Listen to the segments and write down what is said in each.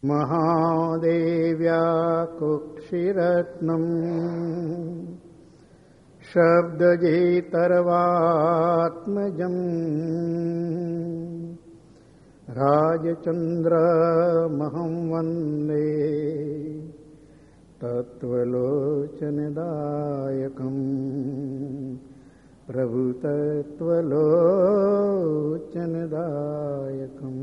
મહાદેવ્યા કુક્ષિરત્નમ શબ્દજેતર્વાત્મજં રાજચંદ્રમહં વંદે તત્વલોચનદાયકં પ્રભુતત્વલોચનદાયકં.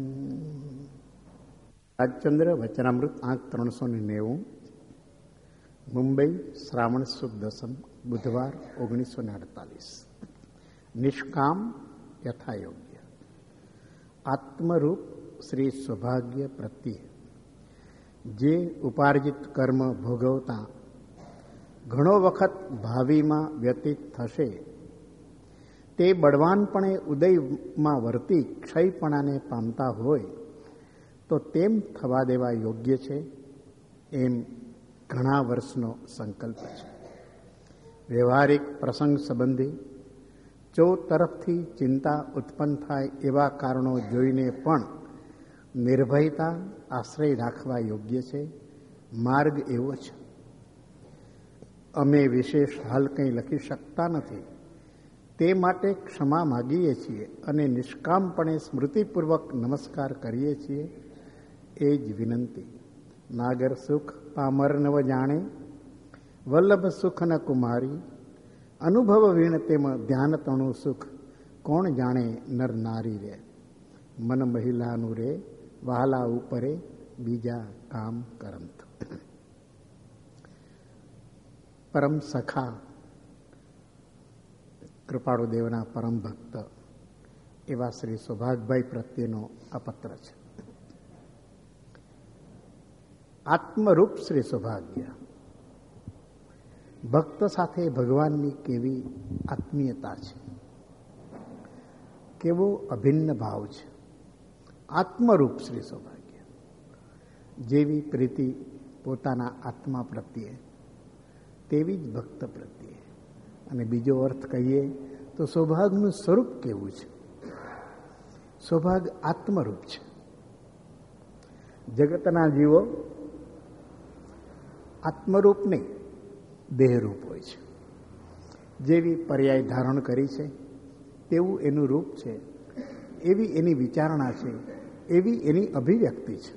રાજચંદ્ર વચનામૃત આંક 390, મુંબઈ, શ્રાવણ સુદ દસમ, બુધવાર 1948. નિષ્કામ યથાયોગ્ય. આત્મરૂપ શ્રી સૌભાગ્ય પ્રત્યે જે ઉપાર્જિત કર્મ ભોગવતા ઘણો વખત ભાવિમાં વ્યતીત થશે, તે બળવાનપણે ઉદયમાં વર્તી ક્ષયપણાને પામતા હોય તો તેમ થવા દેવા યોગ્ય છે, એમ ઘણા વર્ષનો સંકલ્પ છે. વ્યવહારિક પ્રસંગ સંબંધી તરફથી ચિંતા ઉત્પન્ન થાય એવા કારણો જોઈને પણ નિર્ભયતા આશ્રય રાખવા યોગ્ય છે. માર્ગ એવો છે. અમે વિશેષ હાલ કંઈ લખી શકતા નથી, તે માટે ક્ષમા માગીએ છીએ અને નિષ્કામપણે સ્મૃતિપૂર્વક નમસ્કાર કરીએ છીએ. એ જ વિનંતી. નાગર સુખ પામર નવ જાણે, વલ્લભ સુખ ન કુમારી, અનુભવ વીણ તેમ ધ્યાન તણું સુખ, કોણ જાણે નર નારી રે. મન મહિલાનું રે વહાલા ઉપરે, બીજા કામ કરંત. પરમ સખા કૃપાળુ દેવના પરમ ભક્ત એવા શ્રી સૌભાગભાઈ પ્રત્યેનો આ પત્ર છે. આત્મરૂપ શ્રી સૌભાગ્ય. ભક્ત સાથે ભગવાનની કેવી આત્મીયતા છે, કેવો અભિન્ન ભાવ છે. આત્મરૂપ શ્રી સૌભાગ્ય. જેવી પ્રીતિ પોતાના આત્મા પ્રત્યે, તેવી જ ભક્ત પ્રત્યે. અને બીજો અર્થ કહીએ તો સૌભાગ્યનું સ્વરૂપ કેવું છે? સૌભાગ્ય આત્મરૂપ છે. જગતના જીવો આત્મરૂપ નહીં, દેહરૂપ હોય છે. જેવી પર્યાય ધારણ કરી છે તેવું એનું રૂપ છે, એવી એની વિચારણા છે, એવી એની અભિવ્યક્તિ છે.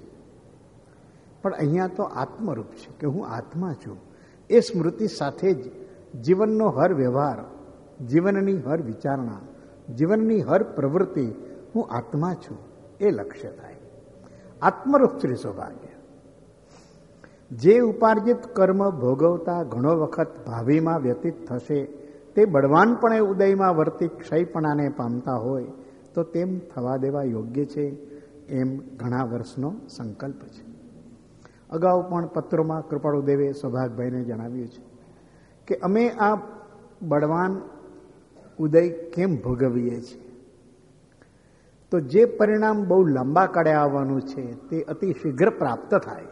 પણ અહીંયા તો આત્મરૂપ છે કે હું આત્મા છું. એ સ્મૃતિ સાથે જ જીવનનો હર વ્યવહાર, જીવનની હર વિચારણા, જીવનની હર પ્રવૃત્તિ હું આત્મા છું એ લક્ષ્ય થાય. આત્મરૂપ શ્રી સૌભાગ્ય. જે ઉપાર્જિત કર્મ ભોગવતા ઘણો વખત ભાવિમાં વ્યતીત થશે, તે બળવાનપણે ઉદયમાં વર્તી ક્ષયપણાને પામતા હોય તો તેમ થવા દેવા યોગ્ય છે, એમ ઘણા વર્ષનો સંકલ્પ છે. અગાઉ પણ પત્રોમાં કૃપાળુ દેવે સૌભાગભાઈને જણાવ્યું છે કે અમે આ બળવાન ઉદય કેમ ભોગવીએ છીએ, તો જે પરિણામ બહુ લાંબા કાળે આવવાનું છે તે અતિ શીઘ્ર પ્રાપ્ત થાય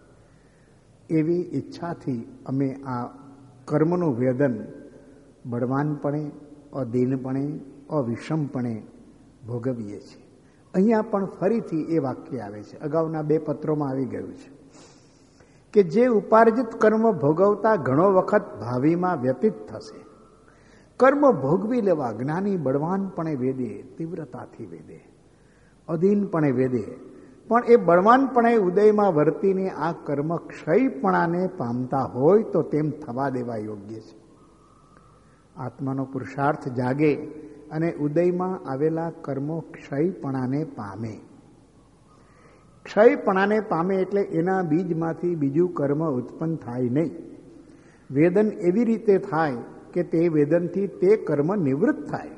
એવી ઈચ્છાથી અમે આ કર્મનું વેદન બળવાનપણે, અદીનપણે, અવિષમપણે ભોગવીએ છીએ. અહીંયા પણ ફરીથી એ વાક્ય આવે છે, અગાઉના 2 પત્રોમાં આવી ગયું છે કે જે ઉપાર્જિત કર્મ ભોગવતા ઘણો વખત ભાવિમાં વ્યતીત થશે. કર્મ ભોગવી લેવા જ્ઞાની બળવાનપણે વેદે, તીવ્રતાથી વેદે, અધીનપણે વેદે, પણ એ બળવાનપણે ઉદયમાં વર્તીને આ કર્મ ક્ષયપણાને પામતા હોય તો તેમ થવા દેવા યોગ્ય છે. આત્માનો પુરુષાર્થ જાગે અને ઉદયમાં આવેલા કર્મો ક્ષયપણાને પામે. ક્ષયપણાને પામે એટલે એના બીજમાંથી બીજું કર્મ ઉત્પન્ન થાય નહીં. વેદન એવી રીતે થાય કે તે વેદનથી તે કર્મ નિવૃત્ત થાય.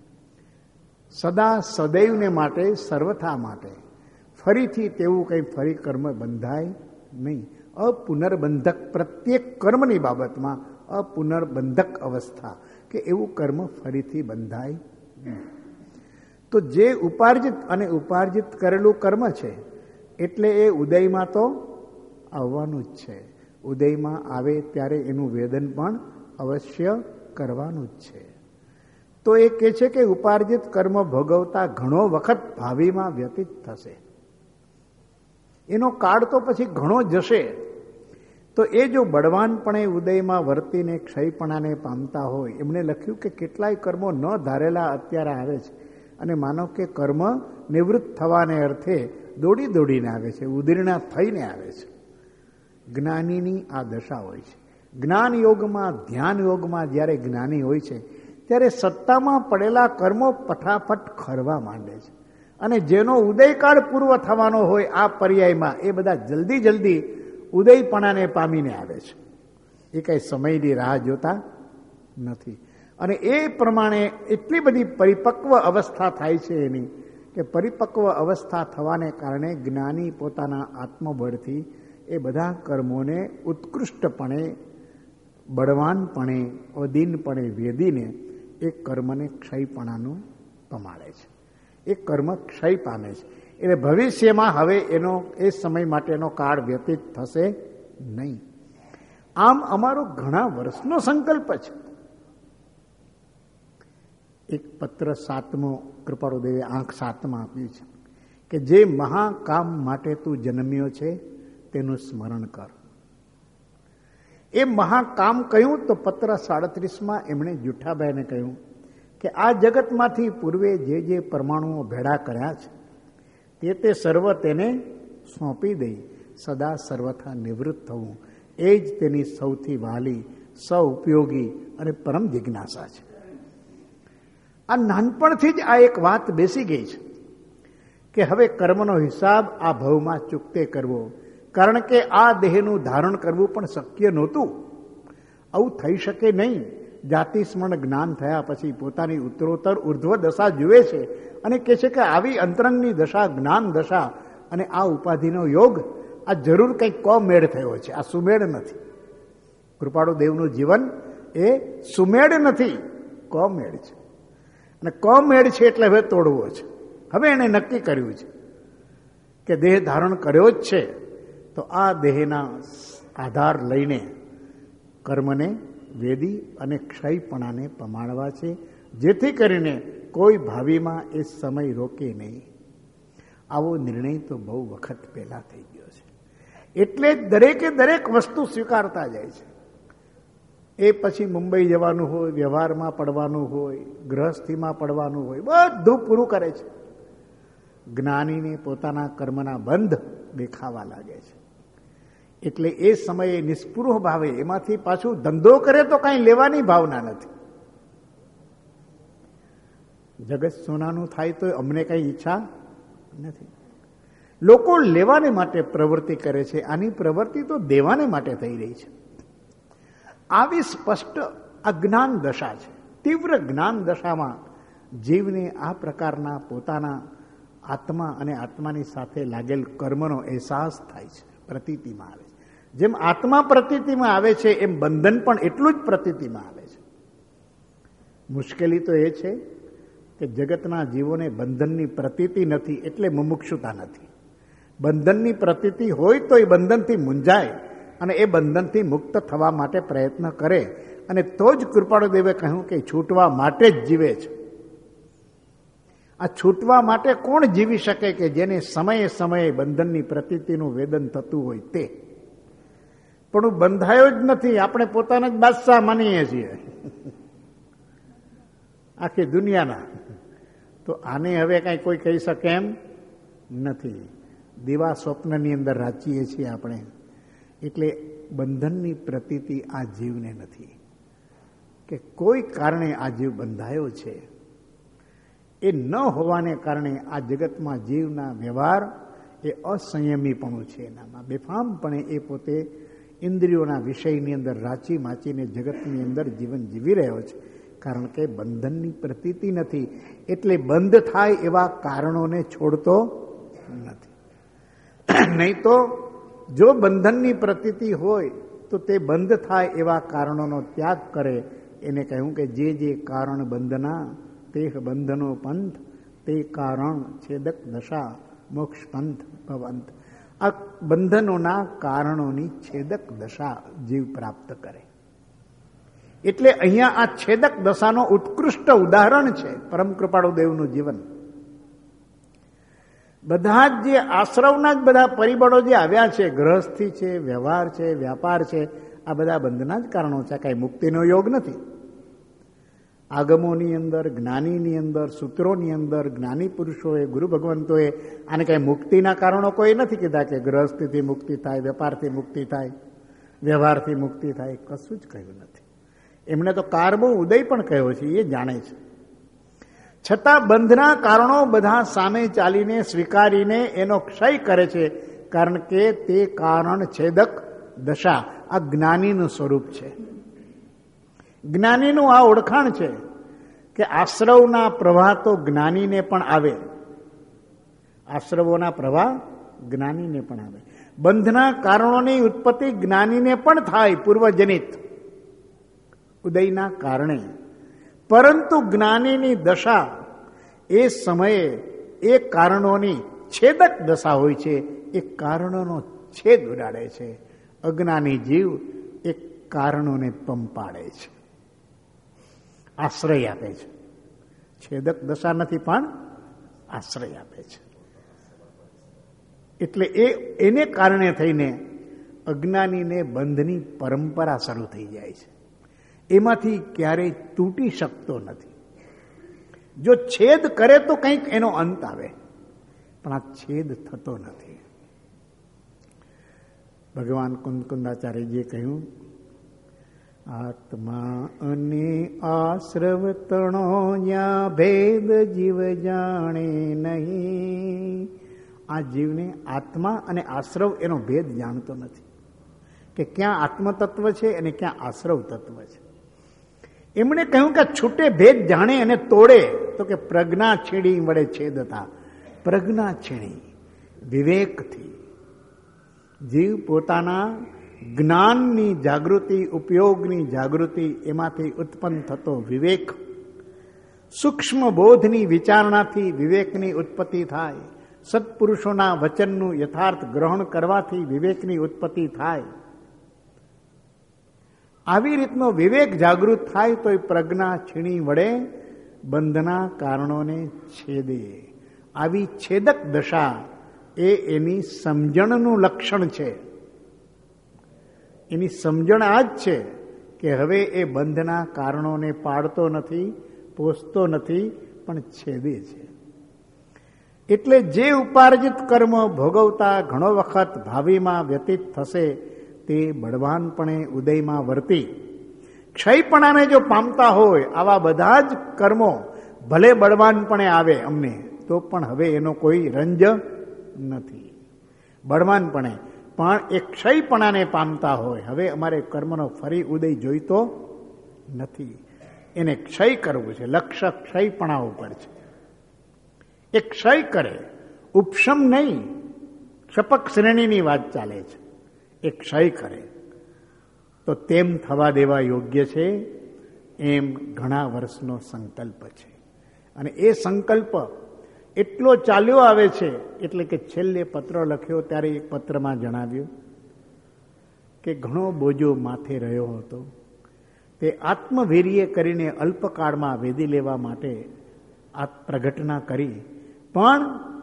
સદા સદૈવને માટે, સર્વથા માટે ફરીથી તેવું કંઈ ફરી કર્મ બંધાય નહીં. અપુનર્બંધક, પ્રત્યેક કર્મની બાબતમાં અપુનર્બંધક અવસ્થા કે એવું કર્મ ફરીથી બંધાય નહીં. તો જે ઉપાર્જિત અને ઉપાર્જિત કરેલું કર્મ છે એટલે એ ઉદયમાં તો આવવાનું જ છે. ઉદયમાં આવે ત્યારે એનું વેદન પણ અવશ્ય કરવાનું જ છે. તો એ કહે છે કે ઉપાર્જિત કર્મ ભોગવતા ઘણો વખત ભાવિમાં વ્યતીત થશે. એનો કાળ તો પછી ઘણો જશે. તો એ જો બળવાનપણે ઉદયમાં વર્તીને ક્ષયપણાને પામતા હોય, એમણે લખ્યું કે કેટલાય કર્મો ન ધારેલા અત્યારે આવે છે, અને માનો કે કર્મ નિવૃત્ત થવાને અર્થે દોડી દોડીને આવે છે, ઉદીર્ણા થઈને આવે છે. જ્ઞાનીની આ દશા હોય છે. જ્ઞાન યોગમાં, ધ્યાન યોગમાં જ્યારે જ્ઞાની હોય છે ત્યારે સત્તામાં પડેલા કર્મો ફટાફટ ખરવા માંડે છે, અને જેનો ઉદયકાળ પૂર્વ થવાનો હોય આ પર્યાયમાં એ બધા જલ્દી જલ્દી ઉદયપણાને પામીને આવે છે. એ કઈ સમયની રાહ જોતા નથી. અને એ પ્રમાણે એટલી બધી પરિપક્વ અવસ્થા થાય છે એની, કે પરિપક્વ અવસ્થા થવાને કારણે જ્ઞાની પોતાના આત્મબળથી એ બધા કર્મોને ઉત્કૃષ્ટપણે, બળવાનપણે, અધીનપણે વેદીને એ કર્મને ક્ષયપણાનું પમાડે છે. એ કર્મ ક્ષય પામે છે. એટલે ભવિષ્યમાં હવે એનો એ સમય માટેનો કાળ વ્યતીત થશે નહીં. આમ અમારો ઘણા વર્ષનો સંકલ્પ છે. એક પત્ર 7મો કૃપાળુદેવે આંક 7માં આપ્યું છે કે જે મહાકામ માટે તું જન્મ્યો છે તેનું સ્મરણ કર. એ મહાકામ કહ્યું તો પત્ર 37માં એમણે જુઠ્ઠાબાઈને કહ્યું કે આ જગતમાંથી પૂર્વે જે જે પરમાણુઓ ભેળા કર્યા છે તે સર્વ તેને સોંપી દઈ સદા સર્વથા નિવૃત્ત થવું, એ જ તેની સૌથી વહાલી, સૌઉપયોગી અને પરમ જિજ્ઞાસા છે. આ નાનપણથી જ આ એક વાત બેસી ગઈ છે કે હવે કર્મનો હિસાબ આ ભવમાં ચૂકતે કરવો. કારણ કે આ દેહનું ધારણ કરવું પણ શક્ય નહોતું. આવું થઈ શકે નહીં. જાતિ સ્મરણ જ્ઞાન થયા પછી પોતાની ઉત્તરોત્તર ઉર્ધ્વ દશા જુએ છે અને કહે છે કે આવી અંતરંગની દશા, જ્ઞાન દશા અને આ ઉપાધિનો યોગ, આ જરૂર કંઈક કોમેળ થયો છે, આ સુમેળ નથી. કૃપાળુ દેવનું જીવન એ સુમેળ નથી, કોમેળ છે. અને કોમેળ છે એટલે હવે તોડવો છે. હવે એણે નક્કી કર્યું છે કે દેહ ધારણ કર્યો જ છે, તો આ દેહના આધાર લઈને કર્મને વેદી અને ક્ષયપણાને પમાડવા છે, જેથી કરીને કોઈ ભાવિમાં એ સમય રોકે નહીં. આવો નિર્ણય તો બહુ વખત પહેલા થઈ ગયો છે. એટલે જ દરેકે દરેક વસ્તુ સ્વીકારતા જાય છે. એ પછી મુંબઈ જવાનું હોય, વ્યવહારમાં પડવાનું હોય, ગૃહસ્થીમાં પડવાનું હોય, બધું પૂરું કરે છે. જ્ઞાનીને પોતાના કર્મના બંધ દેખાવા લાગે છે. એટલે એ સમયે નિસ્પૃહ ભાવે એમાંથી પાછું ધંધો કરે તો કાંઈ લેવાની ભાવના નથી. જગત સોનાનું થાય તો અમને કઈ ઈચ્છા નથી. લોકો લેવાને માટે પ્રવૃત્તિ કરે છે, આની પ્રવૃત્તિ તો દેવાને માટે થઈ રહી છે. આવી સ્પષ્ટ અજ્ઞાન દશા છે. તીવ્ર જ્ઞાન દશામાં જીવને આ પ્રકારના પોતાના આત્મા અને આત્માની સાથે લાગેલ કર્મનો અહેસાસ થાય છે, પ્રતીતિમાં આવે છે. જેમ આત્મા પ્રતીતિમાં આવે છે એમ બંધન પણ એટલું જ પ્રતીતિમાં આવે છે. મુશ્કેલી તો એ છે કે જગતના જીવોને બંધનની પ્રતીતિ નથી, એટલે મુમુક્ષુતા નથી. બંધનની પ્રતીતિ હોય તો એ બંધનથી મૂંઝાય અને એ બંધનથી મુક્ત થવા માટે પ્રયત્ન કરે, અને તો જ કૃપાળુ દેવે કહ્યું કે છૂટવા માટે જ જીવે છે. આ છૂટવા માટે કોણ જીવી શકે કે જેને સમયે સમયે બંધનની પ્રતીતિનું વેદન થતું હોય તે. પણ બંધાયો જ નથી. આપણે પોતાના જ બાદશાહ માનીએ છીએ આખી દુનિયાના. તો આને હવે કાંઈ કોઈ કહી શકે એમ નથી. દીવા સ્વપ્નની અંદર રાચીએ છીએ આપણે. એટલે બંધનની પ્રતીતિ આ જીવને નથી, કે કોઈ કારણે આ જીવ બંધાયો છે. એ ન હોવાને કારણે આ જગતમાં જીવના વ્યવહાર એ અસંયમીપણું છે. એનામાં બેફામપણે એ પોતે ઇન્દ્રિયોના વિષયની અંદર રાચી માચીને જગતની અંદર જીવન જીવી રહ્યો છે. કારણ કે બંધનની પ્રતીતિ નથી, એટલે બંધ થાય એવા કારણોને છોડતો નથી. નહીં તો જો બંધનની પ્રતીતિ હોય તો તે બંધ થાય એવા કારણોનો ત્યાગ કરે. એને કહ્યું કે જે જે કારણ બંધના તે બંધનો પંથ, તે કારણ છેદક દશા મોક્ષ પંથ ભવંત. આ બંધનોના કારણોની છેદક દશા જીવ પ્રાપ્ત કરે. એટલે અહીંયા આ છેદક દશાનો ઉત્કૃષ્ટ ઉદાહરણ છે પરમ કૃપાળુ દેવનું જીવન. બધા જ જે આશ્રવના જ બધા પરિબળો જે આવ્યા છે, ગ્રહસ્થી છે, વ્યવહાર છે, વ્યાપાર છે, આ બધા બંધના જ કારણો છે. કાંઈ મુક્તિનો યોગ નથી. આગમોની અંદર, જ્ઞાનીની અંદર, સૂત્રોની અંદર જ્ઞાની પુરુષોએ, ગુરુ ભગવંતોએ આને કાંઈ મુક્તિના કારણો કોઈ નથી કીધા કે ગ્રહસ્થિથી મુક્તિ થાય, વેપારથી મુક્તિ થાય, વ્યવહારથી મુક્તિ થાય, કશું જ કહ્યું નથી. એમણે તો કારમો ઉદય પણ કહ્યો છે, એ જાણે છે. છતાં બંધના કારણો બધા સામે ચાલીને સ્વીકારીને એનો ક્ષય કરે છે, કારણ કે તે કારણ છેદક દશા આ જ્ઞાનીનું સ્વરૂપ છે. જ્ઞાનીનું આ ઓળખાણ છે કે આશ્રવના પ્રવાહ તો જ્ઞાનીને પણ આવે, આશ્રવોના પ્રવાહ જ્ઞાનીને પણ આવે. બંધના કારણોની ઉત્પત્તિ જ્ઞાનીને પણ થાય પૂર્વજનિત ઉદયના કારણે, પરંતુ જ્ઞાનીની દશા એ સમયે એ કારણોની છેદક દશા હોય છે, એ કારણોનો છેદ ઉડાડે છે. અજ્ઞાની જીવ એ કારણોને પંપાડે છે, આશ્રય આપે છે. છેદક દશા નથી પણ આશ્રય આપે છે. એટલે એને કારણે થઈને અજ્ઞાનીને બંધની પરંપરા શરૂ થઈ જાય છે. એમાંથી ક્યારેય તૂટી શકતો નથી. જો છેદ કરે તો કંઈક એનો અંત આવે, પણ આ છેદ થતો નથી. ભગવાન કુંદકુંદાચાર્યજીએ કહ્યું, આત્મા અને આશ્રવ તણો યા ભેદ જીવ જાણે નહીં. આ જીવને આત્મા અને આશ્રવ એનો ભેદ જાણતો નથી કે ક્યાં આત્મતત્વ છે અને ક્યાં આશ્રવ તત્વ છે. એમણે કહ્યું કે છૂટે ભેદ જાણે અને તોડે, તો કે પ્રજ્ઞા છીણી વડે છેદતા. પ્રજ્ઞા છીણી વિવેકથી જીવ પોતાના જ્ઞાનની જાગૃતિ, ઉપયોગની જાગૃતિ, એમાંથી ઉત્પન્ન થતો વિવેક, સૂક્ષ્મ બોધની વિચારણાથી વિવેકની ઉત્પત્તિ થાય. સત્પુરુષોના વચનનું યથાર્થ ગ્રહણ કરવાથી વિવેકની ઉત્પત્તિ થાય. આવી રીતનો વિવેક જાગૃત થાય તો એ પ્રજ્ઞા છીણી વડે બંધના કારણોને છેદે. આવી છેદક દશા એ એની સમજણનું લક્ષણ છે. એની સમજણ આ જ છે કે હવે એ બંધના કારણોને પાડતો નથી, પોષતો નથી, પણ છેદે છે. એટલે જે ઉપાર્જિત કર્મ ભોગવતા ઘણો વખત ભાવિમાં વ્યતીત થશે, તે બળવાનપણે ઉદયમાં વર્તી ક્ષયપણાને જો પામતા હોય, આવા બધા જ કર્મો ભલે બળવાનપણે આવે અમને, તો પણ હવે એનો કોઈ રંજ નથી. બળવાનપણે પણ એ ક્ષયપણાને પામતા હોય, હવે અમારે કર્મનો ફરી ઉદય જોઈતો નથી, એને ક્ષય કરવું છે. લક્ષ્ય ક્ષયપણા ઉપર છે. એ ક્ષય કરે, ઉપશમ નહીં. ક્ષપક શ્રેણીની વાત ચાલે છે. એ ક્ષય કરે તો તેમ થવા દેવા યોગ્ય છે. એમ ઘણા વર્ષનો સંકલ્પ છે. અને એ સંકલ્પ એટલો ચાલ્યો આવે છે, એટલે કે છેલ્લે પત્ર લખ્યો ત્યારે એક પત્રમાં જણાવ્યું કે ઘણો બોજો માથે રહ્યો હતો. તે આત્મવીર્ય કરીને અલ્પકાળમાં વેદી લેવા માટે આ પ્રગટના કરી, પણ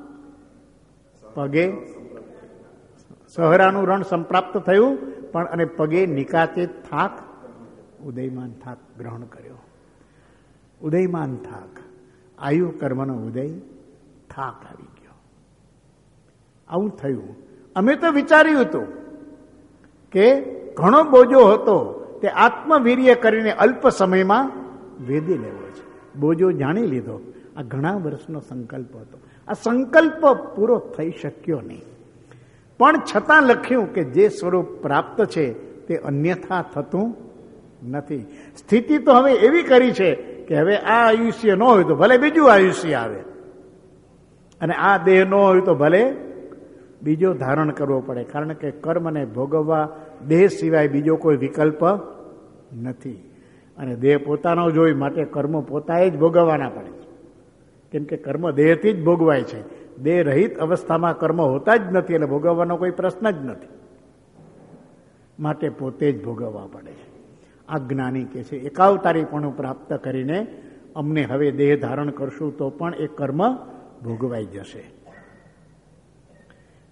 પગે સહરાનું રણ સંપ્રાપ્ત થયું, પણ અને પગે નિકાચે થાક, ઉદયમાન થાક ગ્રહણ કર્યો. ઉદયમાન થાક, આયુ કર્મનો ઉદય, થાક આવી ગયો. આવું થયું. અમે તો વિચાર્યું હતું કે ઘણો બોજો હતો, તે આત્મવીર્ય કરીને અલ્પ સમયમાં વેદી લેવો છે. બોજો જાણી લીધો. આ ઘણા વર્ષનો સંકલ્પ હતો. આ સંકલ્પ પૂરો થઈ શક્યો નહીં, પણ છતાં લખ્યું કે જે સ્વરૂપ પ્રાપ્ત છે તે અન્યથા થતું નથી. સ્થિતિ તો હવે એવી કરી છે કે હવે આ આયુષ્ય ન હોય તો ભલે બીજું આયુષ્ય આવે, અને આ દેહ ન હોય તો ભલે બીજો ધારણ કરવો પડે. કારણ કે કર્મને ભોગવવા દેહ સિવાય બીજો કોઈ વિકલ્પ નથી. અને દેહ પોતાનો જ હોય માટે કર્મો પોતાએ જ ભોગવવાના પડે છે. કેમ કે કર્મ દેહથી જ ભોગવાય છે. દેહ રહિત અવસ્થામાં કર્મ હોતા જ નથી, એટલે ભોગવવાનો કોઈ પ્રશ્ન જ નથી. માટે પોતે જ ભોગવવા પડે છે. આ જ્ઞાની કે છે એકાવતારીપણું પ્રાપ્ત કરીને અમને હવે દેહ ધારણ કરશું તો પણ એ કર્મ ભોગવાઈ જશે.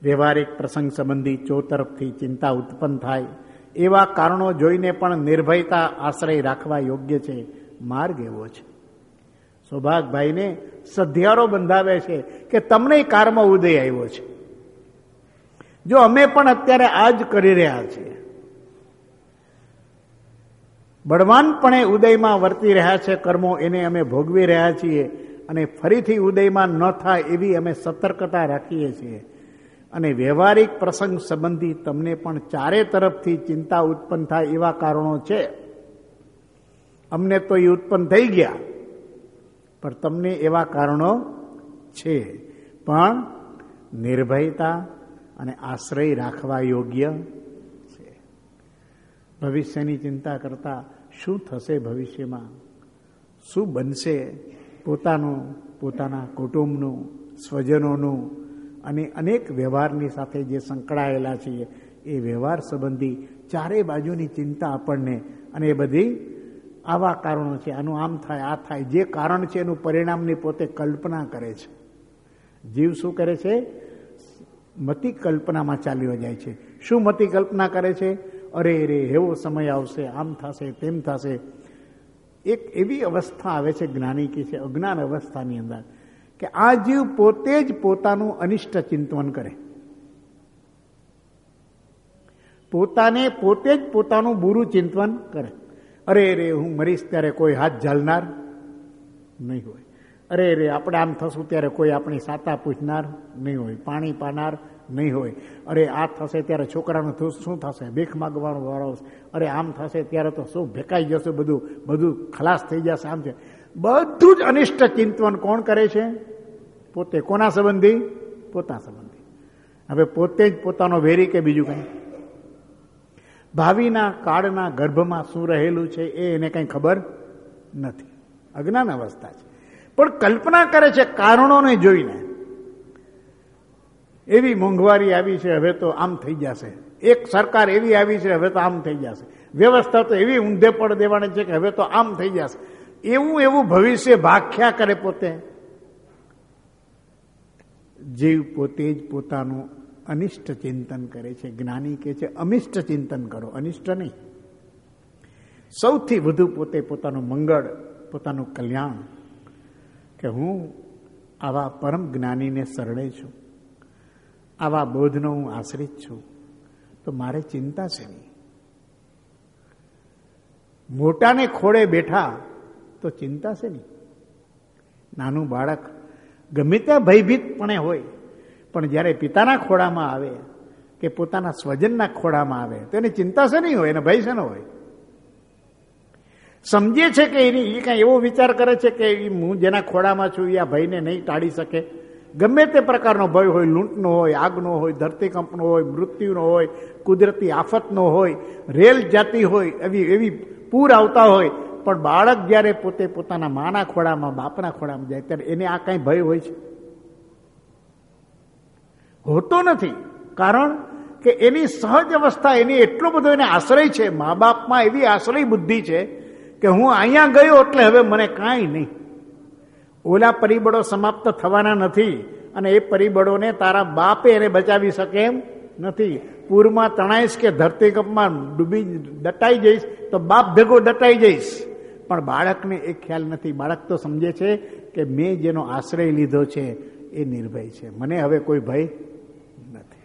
વ્યવહારિક પ્રસંગ સંબંધી ચોતરફથી ચિંતા ઉત્પન્ન થાય એવા કારણો જોઈને પણ નિર્ભયતા આશ્રય રાખવા યોગ્ય છે. માર્ગ એવો છે. સૌભાગભાઈને સધિયારો બંધાવે છે કે તમને કારમાં ઉદય આવ્યો છે. જો અમે પણ અત્યારે આ જ કરી રહ્યા છીએ, બળવાનપણે ઉદયમાં વર્તી રહ્યા છે કર્મો, એને અમે ભોગવી રહ્યા છીએ અને ફરીથી ઉદયમાં ન થાય એવી અમે સતર્કતા રાખીએ છીએ. અને વ્યવહારિક પ્રસંગ સંબંધી તમને પણ ચારે તરફથી ચિંતા ઉત્પન્ન થાય એવા કારણો છે. અમને તો એ ઉત્પન્ન થઈ ગયા, પણ તમને એવા કારણો છે. પણ નિર્ભયતા અને આશ્રય રાખવા યોગ્ય છે. ભવિષ્યની ચિંતા કરતા શું થશે, ભવિષ્યમાં શું બનશે, પોતાનું, પોતાના કુટુંબનું, સ્વજનોનું અને અનેક વ્યવહારની સાથે જે સંકળાયેલા છીએ એ વ્યવહાર સંબંધી ચારે બાજુની ચિંતા આપણને, અને એ બધી આવા કારણો છે, આનું આમ થાય, આ થાય, જે કારણ છે એનું પરિણામની પોતે કલ્પના કરે છે. જીવ શું કરે છે? મતિ કલ્પનામાં ચાલ્યો જાય છે. શું મતિ કલ્પના કરે છે? અરે રે એવો સમય આવશે, આમ થશે, તેમ થશે. એક એવી અવસ્થા આવે છે જ્ઞાની કે છે અજ્ઞાન અવસ્થાની અંદર, કે આ જીવ પોતે જ પોતાનું અનિષ્ટ ચિંતન કરે, પોતાને પોતે જ પોતાનું બુરું ચિંતન કરે. અરે રે હું મરીશ ત્યારે કોઈ હાથ ઝાલનાર નહીં હોય. અરે રે આપણે આમ થશું ત્યારે કોઈ આપણી સાતા પૂછનાર નહીં હોય, પાણી પાનાર નહીં હોય. અરે આ થશે ત્યારે છોકરાનું શું થશે, ભીખ માગવાનો વારો. અરે આમ થશે ત્યારે તો શું ભેકાઈ જશે, બધું ખલાસ થઈ જશે, આમ છે. બધું જ અનિષ્ટ ચિંતન કોણ કરે છે? પોતે. કોના સંબંધી? પોતા સંબંધી. હવે પોતે જ પોતાનો વેરી કે બીજું કંઈ? ભાવિના કાળના ગર્ભમાં શું રહેલું છે એ એને કંઈ ખબર નથી. અજ્ઞાન અવસ્થા છે. પણ કલ્પના કરે છે કારણોને જોઈને. એવી મોંઘવારી આવી છે, હવે તો આમ થઈ જશે. એક સરકાર એવી આવી છે, હવે તો આમ થઈ જશે. વ્યવસ્થા તો એવી ઊંધે પડ દેવાની છે કે હવે તો આમ થઈ જશે. એવું ભવિષ્ય ભાખ્યા કરે પોતે. જીવ પોતે જ પોતાનું અનિષ્ટ ચિંતન કરે છે. જ્ઞાની કહે છે અમિષ્ટ ચિંતન કરો, અનિષ્ટ નહીં. સૌથી વધુ પોતે પોતાનું મંગળ, પોતાનું કલ્યાણ, કે હું આવા પરમ જ્ઞાનીને શરણે છું, આવા બોધનો હું આશ્રિત છું, તો મારે ચિંતા છે નહીં. મોટાને ખોળે બેઠા તો ચિંતા છે નહીં. નાનું બાળક ગમે ત્યાં ભયભીતપણે હોય, પણ જ્યારે પિતાના ખોળામાં આવે કે પોતાના સ્વજનના ખોળામાં આવે તો એને ચિંતા છે નહીં હોય, એને ભય છે ન હોય. સમજે છે કે એ કાંઈ એવો વિચાર કરે છે કે હું જેના ખોળામાં છું એ આ ભયને નહીં ટાળી શકે. ગમે તે પ્રકારનો ભય હોય, લૂંટનો હોય, આગનો હોય, ધરતીકંપનો હોય, મૃત્યુનો હોય, કુદરતી આફતનો હોય, રેલ જાતી હોય, એવી પૂર આવતા હોય, પણ બાળક જ્યારે પોતે પોતાના માના ખોળામાં, બાપના ખોળામાં જાય ત્યારે એને આ કાંઈ ભય હોય છે? હોતો નથી. કારણ કે એની સહજ અવસ્થા, એની એટલો બધો એને આશ્રય છે, મા બાપમાં એવી આશ્રય બુદ્ધિ છે કે હું અહીંયા ગયો એટલે હવે મને કાંઈ નહીં. ઓલા પરિબળો સમાપ્ત થવાના નથી, અને એ પરિબળોને તારા બાપે એને બચાવી શકે એમ નથી. પૂરમાં તણાઈશ કે ધરતીકંપમાં દટાઈ જઈશ તો બાપ ભેગો દટાઈ જઈશ, પણ બાળકને એ ખ્યાલ નથી. બાળક તો સમજે છે કે મેં જેનો આશ્રય લીધો છે એ નિર્ભય છે, મને હવે કોઈ ભય નથી,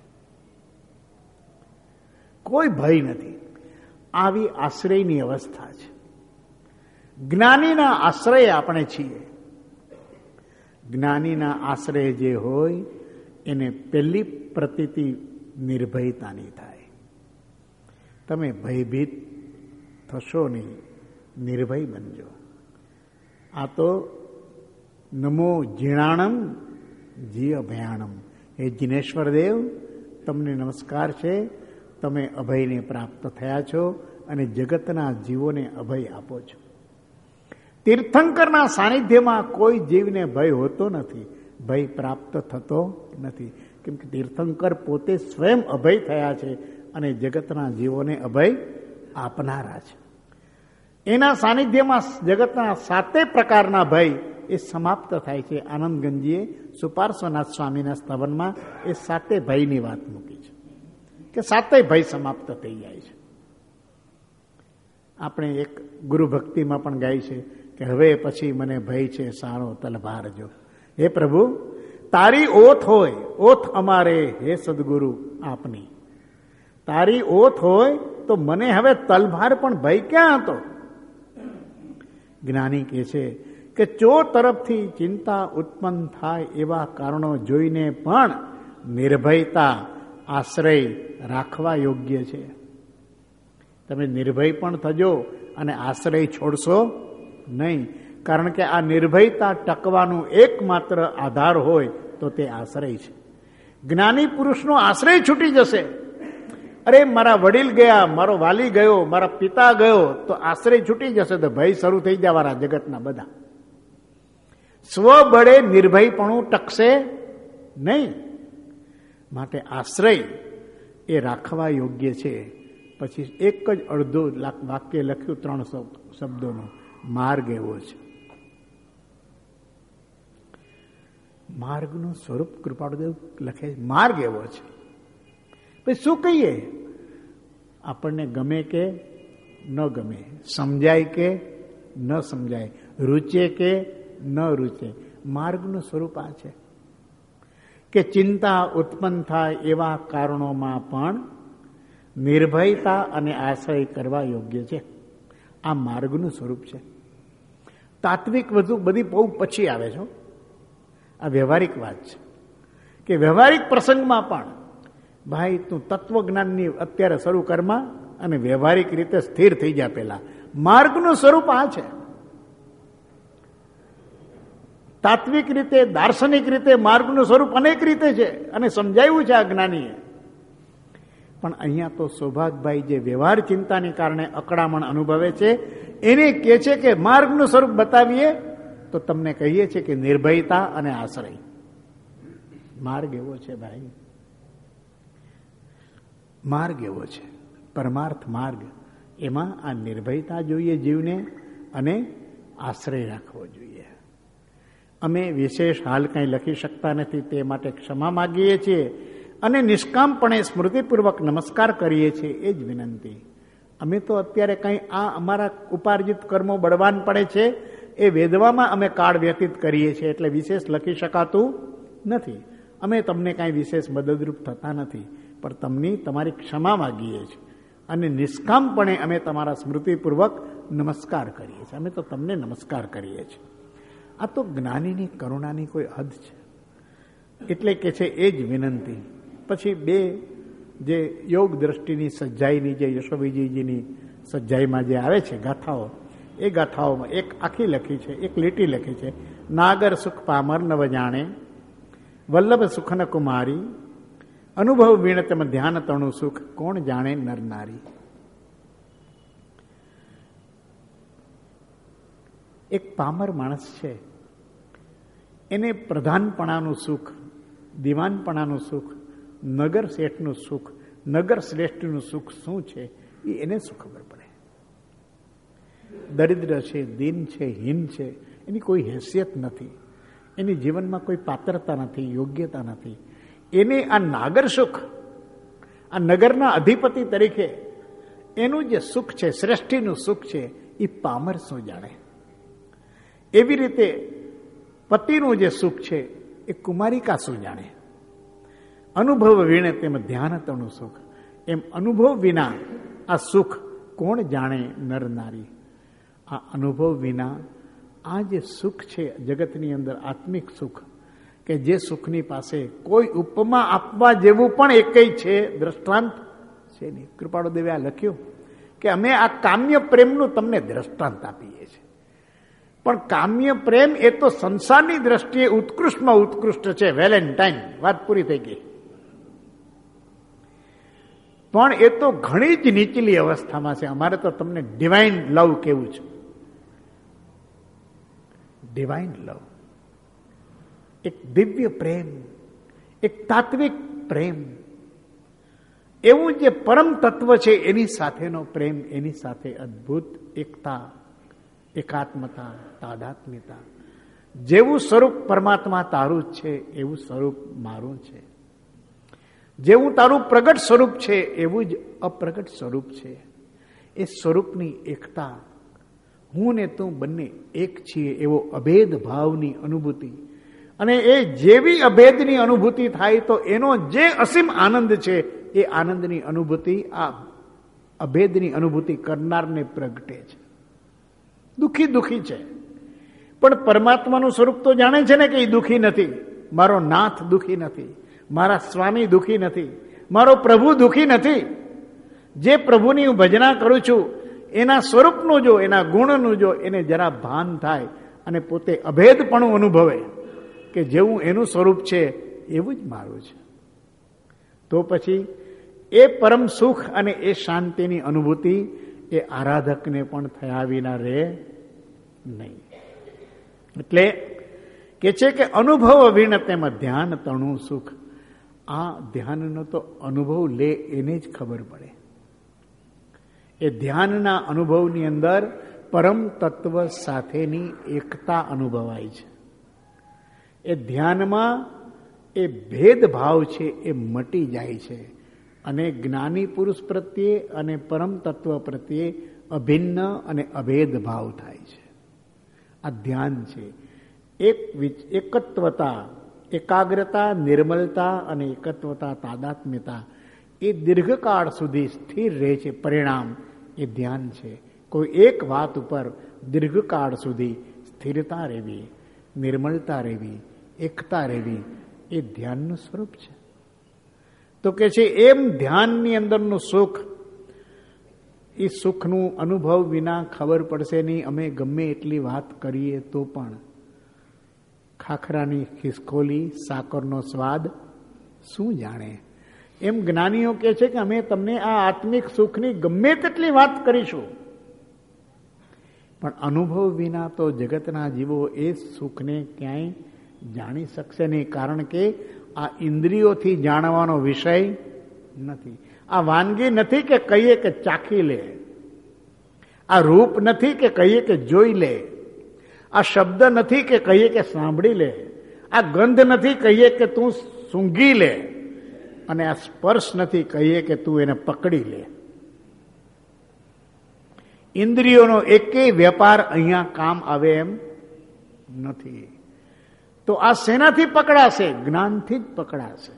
કોઈ ભય નથી. આવી આશ્રયની અવસ્થા છે. જ્ઞાનીના આશ્રય આપણે છીએ. જ્ઞાનીના આશ્રય જે હોય એને પહેલી પ્રતીતિ નિર્ભયતાની થાય. તમે ભયભીત થશો નહીં, નિર્ભય બનજો. આ તો નમો જીણાણમ જી અભયાણમ. હે જિનેશ્વર દેવ, તમને નમસ્કાર છે. તમે અભયને પ્રાપ્ત થયા છો અને જગતના જીવોને અભય આપો છો. તીર્થંકરના સાનિધ્યમાં કોઈ જીવને ભય હોતો નથી, ભય પ્રાપ્ત થતો નથી. કેમ કે તીર્થંકર પોતે સ્વયં અભય થયા છે અને જગતના જીવોને અભય આપનારા છે. એના સાનિધ્યમાં જગતના 7 પ્રકારના ભય એ સમાપ્ત થાય છે. આનંદગંજીએ સુપાર્શ્વનાથ સ્વામીના સ્તવનમાં એ સાતે ભયની વાત મૂકી છે કે સાતે ભય સમાપ્ત થઈ જાય છે. આપણે એક ગુરુ ભક્તિમાં પણ ગાય છે કે હવે પછી મને ભય છે સાણો તલભાર જો. હે પ્રભુ, તારી ઓથ હોય, ઓથ અમારે હે સદગુરુ આપની, તારી ઓથ હોય તો મને હવે તલભાર પણ ભય ક્યાં હતો? જ્ઞાની કહે છે કે ચો તરફથી ચિંતા ઉત્પન્ન થાય એવા કારણો જોઈને પણ નિર્ભયતા આશ્રય રાખવા યોગ્ય છે. તમે નિર્ભય પણ થજો અને આશ્રય છોડશો નહીં, કારણ કે આ નિર્ભયતા ટકવાનું એકમાત્ર આધાર હોય તો તે આશ્રય છે. જ્ઞાની પુરુષનો આશ્રય છૂટી જશે. અરે મારા વડીલ ગયા, મારો વાલી ગયો, મારા પિતા ગયો, તો આશ્રય છૂટી જશે તો ભય શરૂ થઈ જવાના જગતના બધા. સ્વબળે નિર્ભયપણું ટકશે નહીં. માટે આશ્રય એ રાખવા યોગ્ય છે. પછી એક જ અડધો વાક્ય લખ્યું 3 શબ્દોનું, માર્ગ એવો છે. માર્ગનું સ્વરૂપ કૃપાળુદેવ લખે, માર્ગ એવો છે. પછી શું કહીએ? આપણને ગમે કે ન ગમે, સમજાય કે ન સમજાય, રૂચે કે ન રૂચે, માર્ગનું સ્વરૂપ આ છે કે ચિંતા ઉત્પન્ન થાય એવા કારણોમાં પણ નિર્ભયતા અને આશ્રય કરવા યોગ્ય છે. આ માર્ગનું સ્વરૂપ છે. તાત્વિક બધી બહુ પછી આવે છે. આ વ્યવહારિક વાત છે કે વ્યવહારિક પ્રસંગમાં પણ ભાઈ તું તત્વજ્ઞાનની અત્યારે શરૂ કરમાં અને વ્યવહારિક રીતે સ્થિર થઈ જાય. પહેલા માર્ગનું સ્વરૂપ આ છે. તાત્વિક રીતે, દાર્શનિક રીતે માર્ગનું સ્વરૂપ અનેક રીતે છે અને સમજાયું છે આ જ્ઞાનીએ. પણ અહીંયા તો સૌભાગભાઈ જે વ્યવહાર ચિંતાને કારણે અકળામણ અનુભવે છે એને કહે છે કે માર્ગનું સ્વરૂપ બતાવીએ તો તમને કહીએ છીએ કે નિર્ભયતા અને આશ્રય. માર્ગ એવો છે ભાઈ, માર્ગ એવો છે, પરમાર્થ માર્ગ. એમાં આ નિર્ભયતા જોઈએ જીવને અને આશ્રય રાખવો જોઈએ. અમે વિશેષ હાલ કંઈ લખી શકતા નથી, તે માટે ક્ષમા માગીએ છીએ અને નિષ્કામપણે સ્મૃતિપૂર્વક નમસ્કાર કરીએ છીએ. એ જ વિનંતી. અમે તો અત્યારે કંઈ આ અમારા ઉપાર્જિત કર્મો બળવાન પડે છે એ વેદવામાં અમે કાળ વ્યતીત કરીએ છીએ, એટલે વિશેષ લખી શકાતું નથી. અમે તમને કાંઈ વિશેષ મદદરૂપ થતા નથી, પણ તમારી ક્ષમા માગીએ છીએ અને નિષ્કામપણે અમે તમારા સ્મૃતિપૂર્વક નમસ્કાર કરીએ છીએ. અમે તો તમને નમસ્કાર કરીએ છીએ. આ તો જ્ઞાનીની કરુણાની કોઈ હદ છે. એટલે કે છે એ જ વિનંતી. પછી 2 જે યોગ દ્રષ્ટિની સજ્જાઈની, જે યશોવિજયજીની સજ્જાઈમાં જે આવે છે ગાથાઓ, એ ગાથાઓમાં એક આખી લખી છે, એક લીટી લખી છે. નાગર સુખ પામર નવ જાણે, વલ્લભ સુખન કુમારી, અનુભવ વીણ તેમ ધ્યાન તણું સુખ, કોણ જાણે નર નારી. એક પામર માણસ છે, એને પ્રધાનપણાનું સુખ, દિવાનપણાનું સુખ, નગર શેઠનું સુખ, નગર શ્રેષ્ઠનું સુખ શું છે એ એને શું ખબર પડે. દરિદ્ર છે, દીન છે, હીન છે, એની કોઈ હેસિયત નથી, એની જીવનમાં કોઈ પાત્રતા નથી, યોગ્યતા નથી. એને આ નાગર સુખ, આ નગરના અધિપતિ તરીકે એનું જે સુખ છે, શ્રેષ્ઠીનું સુખ છે, એ પામર શું જાણે. એવી રીતે પતિનું જે સુખ છે એ કુમારિકા શું જાણે. અનુભવ વીણે તેમ ધ્યાન તણું સુખ, એમ અનુભવ વિના આ સુખ કોણ જાણે નર નારી. આ અનુભવ વિના આ જે સુખ છે જગતની અંદર, આત્મિક સુખ, કે જે સુખની પાસે કોઈ ઉપમા આપવા જેવું પણ એકય છે, દ્રષ્ટાંત છે નહીં. કૃપાળુદેવે આ લખ્યું કે અમે આ કામ્ય પ્રેમનું તમને દ્રષ્ટાંત આપીએ છીએ. પણ કામ્ય પ્રેમ એ તો સંસારની દ્રષ્ટિએ ઉત્કૃષ્ટમાં ઉત્કૃષ્ટ છે. વેલેન્ટાઇન, વાત પૂરી થઈ ગઈ. પણ એ તો ઘણી જ નીચલી અવસ્થામાં છે. અમારે તો તમને ડિવાઇન લવ કેવું છે. ડિવાઇન લવ, એક દિવ્ય પ્રેમ, એક તાત્વિક પ્રેમ, એવું જે પરમ તત્વ છે એની સાથેનો પ્રેમ, એની સાથે અદ્ભુત એકતા, એકાત્મતા, તાદાત્મ્યતા, જેવું સ્વરૂપ પરમાત્મા તારું જ છે એવું સ્વરૂપ મારું છે. જેવું તારું પ્રગટ સ્વરૂપ છે એવું જ અપ્રગટ સ્વરૂપ છે. એ સ્વરૂપની એકતા, હું ને તું બંને એક છીએ એવો અભેદ ભાવની અનુભૂતિ. અને એ જેવી અભેદની અનુભૂતિ થાય તો એનો જે અસીમ આનંદ છે એ આનંદની અનુભૂતિ આ અભેદની અનુભૂતિ કરનારને પ્રગટે છે. દુઃખી દુઃખી છે, પણ પરમાત્માનું સ્વરૂપ તો જાણે છે ને કે એ દુઃખી નથી. મારો નાથ દુઃખી નથી, મારા સ્વામી દુઃખી નથી, મારો પ્રભુ દુઃખી નથી. જે પ્રભુની હું ભજના કરું છું એના સ્વરૂપનું જો, એના ગુણનું જો એને જરા ભાન થાય અને પોતે અભેદપણું અનુભવે કે જેવું એનું સ્વરૂપ છે એવું જ મારું છે, તો પછી એ પરમ સુખ અને એ શાંતિની અનુભૂતિ એ આરાધકને પણ થયા વિના રહે નહીં. એટલે કે છે કે અનુભવ વીણ તેમાં ધ્યાન તણું સુખ. આ ધ્યાનનો તો અનુભવ લે એને જ ખબર પડે. એ ધ્યાનના અનુભવની અંદર પરમ તત્વ સાથેની એકતા અનુભવાય છે. એ ધ્યાનમાં એ ભેદભાવ છે એ મટી જાય છે અને જ્ઞાની પુરુષ પ્રત્યે અને પરમ તત્વ પ્રત્યે અભિન્ન અને અભેદ ભાવ થાય છે. આ ધ્યાન છે. એકત્વતા, એકાગ્રતા, નિર્મલતા અને એકત્વતા, તાદાત્મ્યતા એ દીર્ઘકાળ સુધી સ્થિર રહે છે. પરિણામ એ ધ્યાન છે. કોઈ એક વાત ઉપર દીર્ઘકાળ સુધી સ્થિરતા રહેવી, નિર્મળતા રહેવી, એકતા રહેવી એ ધ્યાનનું સ્વરૂપ છે. તો કે છે એમ ધ્યાનની અંદરનું સુખ, એ સુખનું અનુભવ વિના ખબર પડશે નહીં. અમે ગમે એટલી વાત કરીએ તો પણ ખાખરાની ખિસકોલી સાકરનો સ્વાદ શું જાણે. એમ જ્ઞાનીઓ કહે છે કે અમે તમને આ આત્મિક સુખની ગમે તેટલી વાત કરીશું, પણ અનુભવ વિના તો જગતના જીવો એ સુખને ક્યાંય જાણી શકશે નહીં. કારણ કે આ ઇન્દ્રિયોથી જાણવાનો વિષય નથી. આ વાનગી નથી કે કહીએ કે ચાખી લે. આ રૂપ નથી કે કહીએ કે જોઈ લે. આ શબ્દ નથી કે કહીએ કે સાંભળી લે. આ ગંધ નથી કહીએ કે તું સૂંઘી લે. અને આ સ્પર્શ નથી કહીએ કે તું એને પકડી લે. ઇન્દ્રિયોનો એકેય વેપાર અહીંયા કામ આવે એમ નથી. તો આ શેનાથી પકડાશે? જ્ઞાનથી જ પકડાશે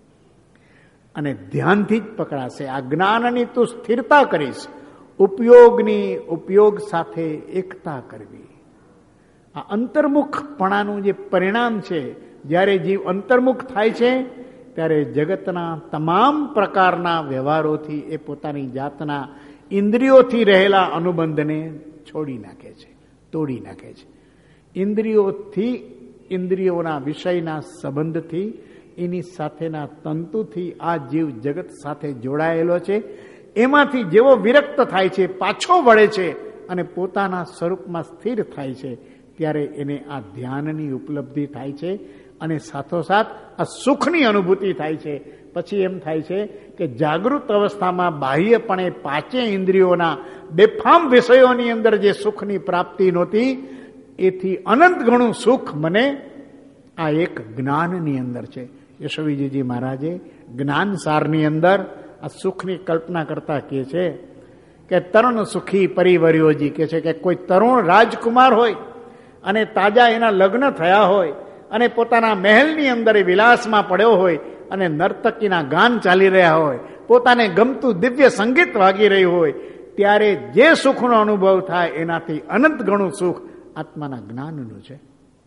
અને ધ્યાનથી જ પકડાશે. આ જ્ઞાનની તું સ્થિરતા કરીશ, ઉપયોગની ઉપયોગ સાથે એકતા કરવી. આ અંતર્મુખપણાનું જે પરિણામ છે, જ્યારે જીવ અંતર્મુખ થાય છે ત્યારે જગતના તમામ પ્રકારના વ્યવહારોથી એ પોતાની જાતના ઇન્દ્રિયોથી રહેલા અનુબંધને છોડી નાખે છે, તોડી નાખે છે. ઇન્દ્રિયોથી, ઇન્દ્રિયોના વિષયના સંબંધથી, એની સાથેના તંતુથી આ જીવ જગત સાથે જોડાયેલો છે. એમાંથી જેવો વિરક્ત થાય છે, પાછો વળે છે અને પોતાના સ્વરૂપમાં સ્થિર થાય છે, ત્યારે એને આ ધ્યાનની ઉપલબ્ધિ થાય છે અને સાથોસાથ આ સુખની અનુભૂતિ થાય છે. પછી એમ થાય છે કે જાગૃત અવસ્થામાં બાહ્યપણે પાંચે ઇન્દ્રિયોના બેફામ વિષયોની અંદર જે સુખની પ્રાપ્તિ નહોતી, એથી અનંત ઘણું સુખ મને આ એક જ્ઞાનની અંદર છે. યશોવીજીજી મહારાજે જ્ઞાન સારની અંદર આ સુખની કલ્પના કરતા કહે છે કે તરુણ સુખી પરિવર્યોજી, કહે છે કે કોઈ તરુણ રાજકુમાર હોય અને તાજા એના લગ્ન થયા હોય અને પોતાના મહેલની અંદર વિલાસમાં પડ્યો હોય અને નર્તકીના ગાન ચાલી રહ્યા હોય, પોતાને ગમતું દિવ્ય સંગીત વાગી રહ્યું હોય, ત્યારે જે સુખનો અનુભવ થાય એનાથી અનંત ઘણું સુખ આત્માના જ્ઞાનનું છે.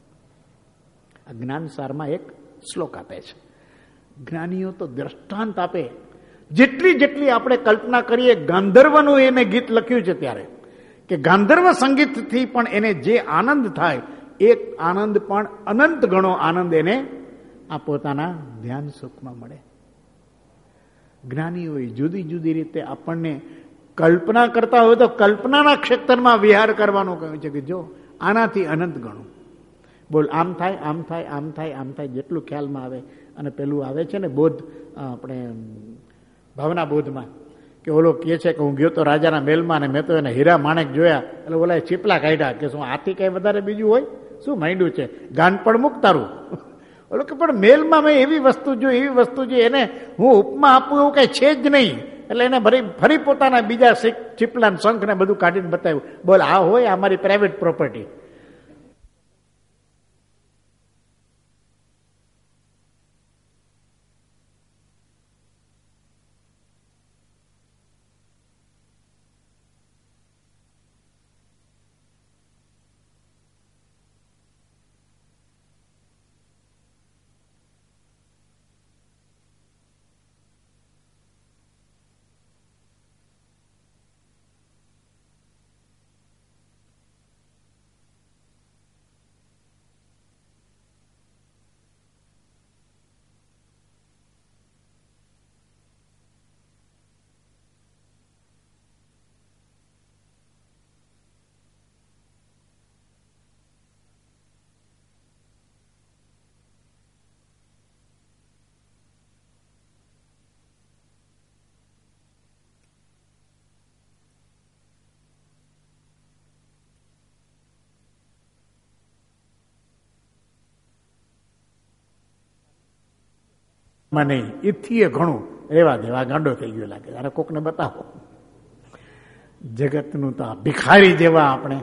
આ જ્ઞાન સારમાં એક શ્લોક આપે છે. જ્ઞાનીઓ તો દ્રષ્ટાંત આપે. જેટલી જેટલી આપણે કલ્પના કરીએ, ગાંધર્વનું એને ગીત લખ્યું છે ત્યારે કે ગાંધર્વ સંગીતથી પણ એને જે આનંદ થાય એ આનંદ પણ અનંત ગણો આનંદ એને આ પોતાના ધ્યાન સુખમાં મળે. જ્ઞાનીઓએ જુદી જુદી રીતે આપણને કલ્પના કરતા હોય તો કલ્પનાના ક્ષેત્રમાં વિહાર કરવાનું કહ્યું છે કે જો આનાથી અનંત ગણું. બોલ આમ થાય, આમ થાય, આમ થાય, આમ થાય, જેટલું ખ્યાલમાં આવે. અને પેલું આવે છે ને બોધ, આપણે ભાવના બોધમાં કે ઓલો કહે છે કે હું ગયો તો રાજાના મહેલમાં અને મેં તો એને હીરા માણેક જોયા, એટલે ઓલા ચીપલા કાઢ્યા કે શું આથી કઈ વધારે બીજું હોય? શું માંડ્યું છે, ગાન પણ મૂક તારું. ઓલો કે પણ મેલમાં મેં એવી વસ્તુ જોઈ એને હું ઉપમા આપું એવું કઈ છે જ નહીં. એટલે એને ફરી પોતાના બીજા ચીપલા શંખ ને બધું કાઢીને બતાવ્યું. બોલ આ હોય આ મારી પ્રાઇવેટ પ્રોપર્ટી. મને ઈથીએ ઘણું રેવા દેવા ગાંડો થઈ ગયો લાગે. અરે કોકને બતાવો. જગતનું તો ભિખારી જેવા આપણે.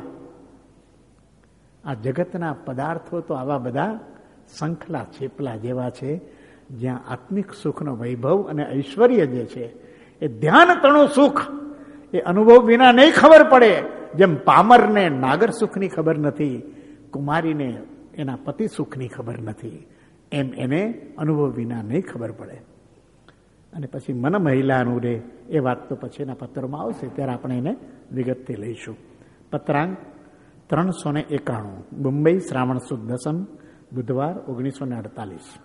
આ જગતના પદાર્થો તો આવા બધા શંખલા છેપલા જેવા છે, જ્યાં આત્મિક સુખનો વૈભવ અને ઐશ્વર્ય જે છે એ ધ્યાન તણું સુખ એ અનુભવ વિના નહીં ખબર પડે. જેમ પામરને નાગર સુખની ખબર નથી, કુમારીને એના પતિ સુખની ખબર નથી, એમ એને અનુભવ વિના નહીં ખબર પડે. અને પછી મન મહિલાનું રે એ વાત તો પછીના પત્રોમાં આવશે, ત્યારે આપણે એને વિગતથી લઈશું. પત્રાંક 391, મુંબઈ, શ્રાવણ સુદ દસમ, બુધવાર 1948.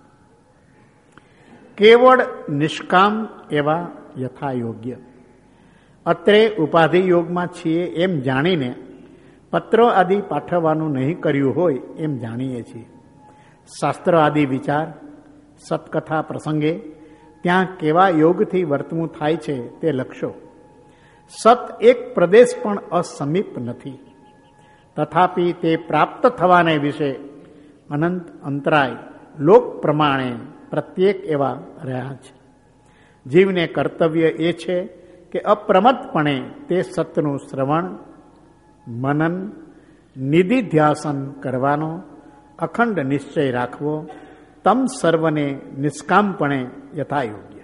કેવળ નિષ્કામ એવા યથાયોગ્ય. અત્રે ઉપાધિ યોગમાં છીએ એમ જાણીને પત્રો આદિ પાઠવવાનું નહીં કર્યું હોય એમ જાણીએ છીએ. શાસ્ત્ર આદિ વિચાર, સત્કથા પ્રસંગે ત્યાં કેવા યોગથી વર્તવું થાય છે તે લખશો. સત એક પ્રદેશ પણ અસમીપ નથી, તથાપિ તે પ્રાપ્ત થવાને વિશે અનંત અંતરાય લોક પ્રમાણે પ્રત્યેક એવા રહ્યા છે. જીવને કર્તવ્ય એ છે કે અપ્રમત્તપણે તે સતનું શ્રવણ, મનન, નિધિધ્યાસન કરવાનો અખંડ નિશ્ચય રાખવો. તમ સર્વને નિષ્કામપણે યથાયોગ્ય.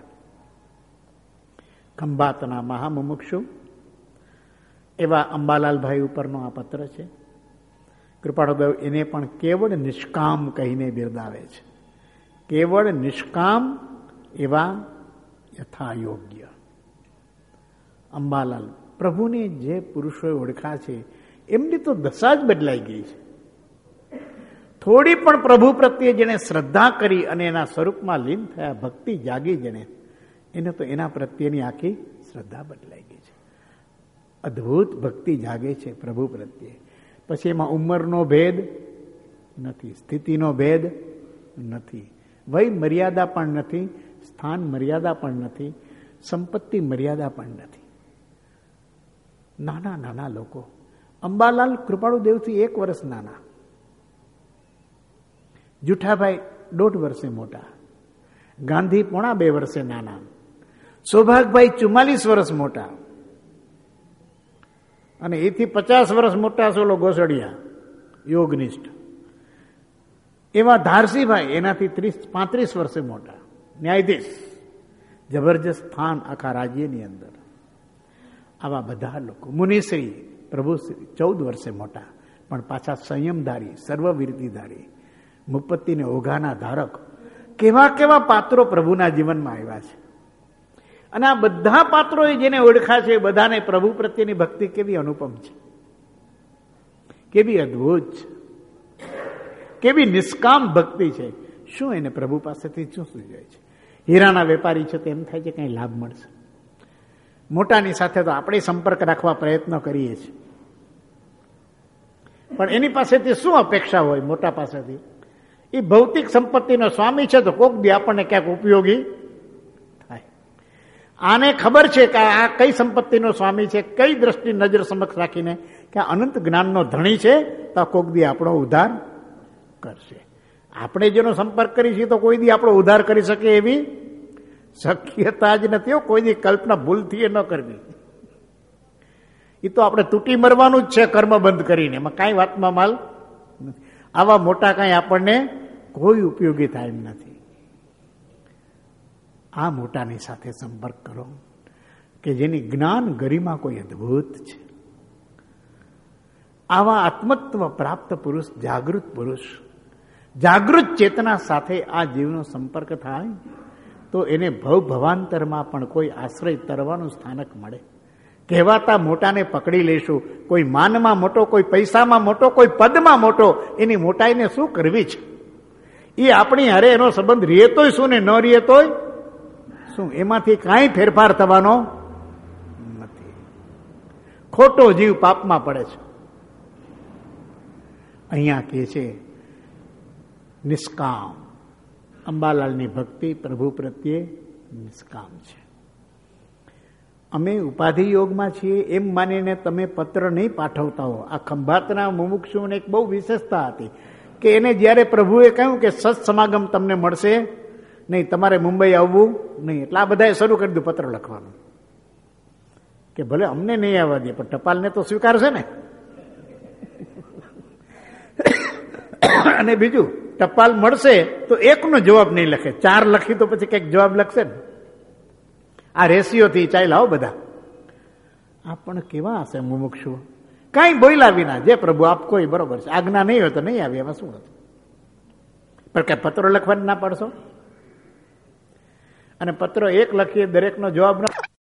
ખંભાતના મહામુમુક્ષુ એવા અંબાલાલભાઈ ઉપરનો આ પત્ર છે. કૃપાળુદેવ એને પણ કેવળ નિષ્કામ કહીને બિરદાવે છે. કેવળ નિષ્કામ એવા યથાયોગ્ય. અંબાલાલ પ્રભુને જે પુરુષોએ ઓળખા છે એમની તો દશા જ બદલાઈ ગઈ છે. થોડી પણ પ્રભુ પ્રત્યે જેને શ્રદ્ધા કરી અને એના સ્વરૂપમાં લીન થયા, ભક્તિ જાગી જેને, એને તો એના પ્રત્યેની આખી શ્રદ્ધા બદલાઈ ગઈ છે. અદ્ભુત ભક્તિ જાગે છે પ્રભુ પ્રત્યે. પછી એમાં ઉંમરનો ભેદ નથી, સ્થિતિનો ભેદ નથી, વય મર્યાદા પણ નથી, સ્થાન મર્યાદા પણ નથી, સંપત્તિ મર્યાદા પણ નથી. નાના નાના લોકો. અંબાલાલ કૃપાળુદેવથી 1 વર્ષ નાના, જુઠાભાઈ 1.5 વર્ષે મોટા, ગાંધી 1.5 વર્ષે નાના, સૌભાગભાઈ 44 વર્ષ મોટા, અને એથી 50 વર્ષ મોટા સોલો ગોસડિયા યોગનિષ્ઠ. એવા ધારસીભાઈ એનાથી 35 વર્ષે મોટા, ન્યાયાધીશ, જબરજસ્ત સ્થાન આખા રાજ્યની અંદર. આવા બધા લોકો. મુનિશ્રી પ્રભુશ્રી 14 વર્ષે મોટા, પણ પાછા સંયમધારી, સર્વવીરતિધારી, મુપત્તિને ઓઘાના ધારક. કેવા કેવા પાત્રો પ્રભુના જીવનમાં આવ્યા છે. અને આ બધા પાત્રોએ જેને ઓળખા છે બધાને પ્રભુ પ્રત્યેની ભક્તિ કેવી અનુપમ છે, કેવી અદ્ભુત છે, કેવી નિષ્કામ ભક્તિ છે. શું એને પ્રભુ પાસેથી શું જોઈએ છે? હીરાના વેપારી છે તો એમ થાય છે કંઈ લાભ મળશે. મોટાની સાથે તો આપણે સંપર્ક રાખવા પ્રયત્ન કરીએ છીએ, પણ એની પાસેથી શું અપેક્ષા હોય? મોટા પાસેથી એ ભૌતિક સંપત્તિનો સ્વામી છે તો કોક દી આપણને ક્યાંક ઉપયોગી થાય. આને ખબર છે કે આ કઈ સંપત્તિનો સ્વામી છે, કઈ દ્રષ્ટિ નજર સમક્ષ રાખીને કે આ અનંત જ્ઞાનનો ધણી છે, તો કોક દી આપણો ઉદ્ધાર કરશે. આપણે જેનો સંપર્ક કરીશું તો કોઈ દી આપણો ઉદ્ધાર કરી શકે એવી શક્યતા જ નથી. કોઈ દી કલ્પના ભૂલથી એ ન કરવી. એ તો આપણે તૂટી મરવાનું જ છે કર્મ બંધ કરીને, એમાં કાંઈ વાતમાં માલ નથી. આવા મોટા કાંઈ આપણને કોઈ ઉપયોગી થાય એમ નથી. આ મોટાની સાથે સંપર્ક કરો કે જેની જ્ઞાન ગરિમા કોઈ અદ્ભુત છે. આવા આત્મત્વ પ્રાપ્ત પુરુષ, જાગૃત પુરુષ, જાગૃત ચેતના સાથે આ જીવનો સંપર્ક થાય તો એને ભવ ભવાંતરમાં પણ કોઈ આશ્રય તરવાનું સ્થાનક મળે. કહેવાતા મોટાને પકડી લેશું. કોઈ માનમાં મોટો, કોઈ પૈસામાં મોટો, કોઈ પદમાં મોટો, એની મોટાઈને શું કરવી છે? એ આપણી હારે એનો સંબંધ રહેતોય શું ને ન રહેતોય શું, એમાંથી કાંઈ ફેરફાર થવાનો નથી. ખોટો જીવ પાપમાં પડે છે. અહીંયા કહે છે નિષ્કામ. અંબાલાલની ભક્તિ પ્રભુ પ્રત્યે નિષ્કામ છે. અમે ઉપાધિ યોગમાં છીએ એમ માનીને તમે પત્ર નહીં પાઠવતા હો. આ ખંભાતના મુમુક્ષુને એક બહુ વિશેષતા હતી કે એને જ્યારે પ્રભુએ કહ્યું કે સત્સમાગમ તમને મળશે નહીં, તમારે મુંબઈ આવવું નહીં, એટલે આ બધાએ શરૂ કરી દીધું પત્ર લખવાનું કે ભલે અમને નહીં આવવા દે પણ ટપાલને તો સ્વીકારશે ને. અને બીજું, ટપાલ મળશે તો એકનો જવાબ નહીં લખે, 4 લખી તો પછી કંઈક જવાબ લખશે ને. આ રેશિયોથી ચાલ્યા હો બધા. આ પણ કેવા હશે મુમુક્ષુ, કાંઈ બોલ્યા વિના જે પ્રભુ આપ કોઈ બરોબર છે, આજ્ઞા નહીં હોય તો નહીં આવે, એમાં શું હતું? પણ કઈ પત્રો લખવાની ના પાડશો? અને પત્રો એક લખીએ દરેકનો જવાબ ન